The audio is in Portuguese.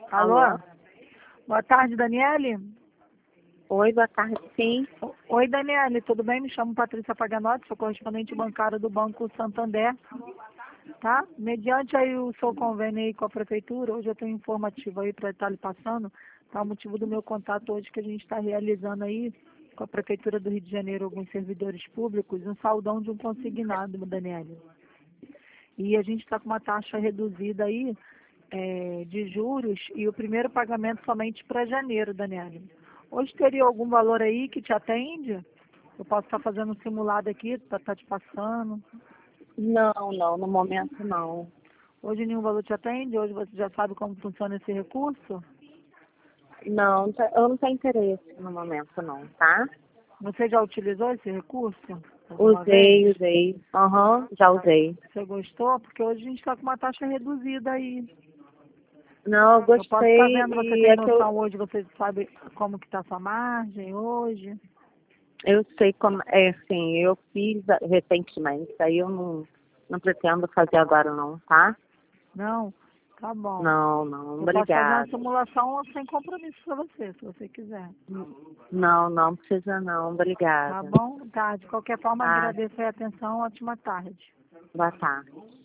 Alô? Alô? Boa tarde, Daniele. Oi, boa tarde, sim. Oi, Daniele, tudo bem? Me chamo Patrícia Paganotti, sou correspondente bancária do Banco Santander, tá? Mediante aí o seu convênio aí com a prefeitura, hoje eu tenho um informativo aí para estar lhe passando, tá? O motivo do meu contato hoje que a gente está realizando aí com a prefeitura do Rio de Janeiro, alguns servidores públicos, um saldão de um consignado, Daniele. E a gente está com uma taxa reduzida aí de juros e o primeiro pagamento somente para janeiro, Daniele. Hoje teria algum valor aí que te atende? Eu posso estar fazendo um simulado aqui para estar te passando. Não, no momento não. Hoje nenhum valor te atende? Hoje você já sabe como funciona esse recurso? Não, eu não tenho interesse no momento não, tá? Você já utilizou esse recurso alguma vez? Usei. Já usei. Você gostou? Porque hoje a gente está com uma taxa reduzida aí. Não, eu Eu posso estar gostei vendo, você e tem é que noção hoje, você sabe como que está a sua margem hoje? eu sei como, assim, eu fiz recentemente, aí eu não pretendo fazer agora não, tá? Não? Tá bom. Não, Eu posso fazer uma obrigada. simulação sem compromisso para você, se você quiser. Não precisa não, Tá obrigada. bom? Tá. De qualquer forma, Tá, agradeço a atenção. Ótima tarde. boa tarde.